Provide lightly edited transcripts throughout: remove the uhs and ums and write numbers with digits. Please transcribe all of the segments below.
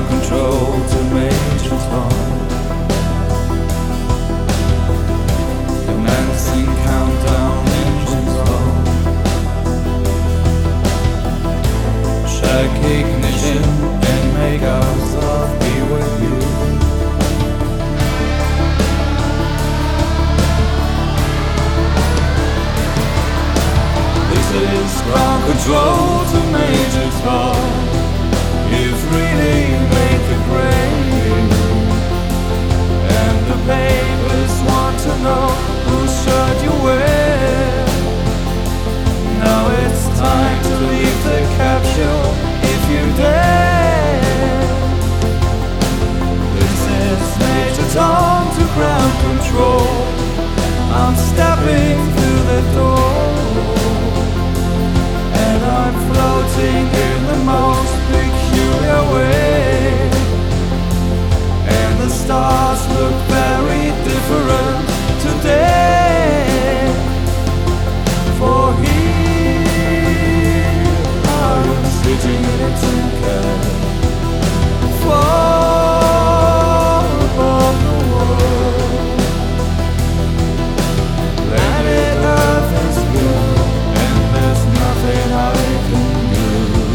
ground control to Major Tom. Commencing countdown, engines on. Check ignition and make ourselves be with you. This is ground control to Major Tom. You've really made the grade, and the papers want to know whose shirt you wear. Now it's time to leave the capsule if you dare. This is Major Tom to ground control. I'm stepping through the door, and I'm floating in the most peculiar way. And the stars look very different today. For here I am sitting in a tin can, far above the world. Planet Earth is good, and there's nothing I can do.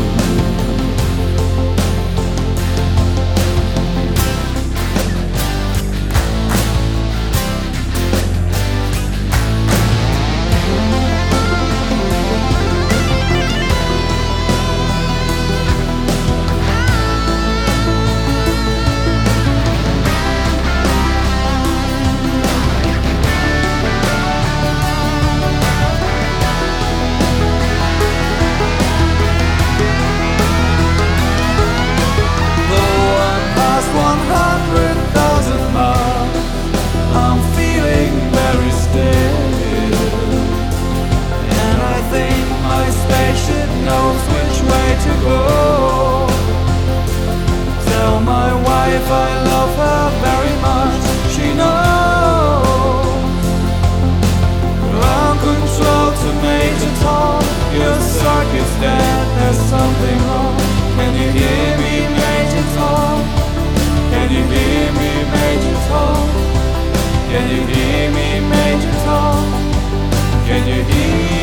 I love her very much, she knows. Ground control to Major Tom. Your circuit's dead, there's something wrong. Can you hear me, Major Tom? Can you hear me, Major Tom? Can you hear me, Major Tom? Can you hear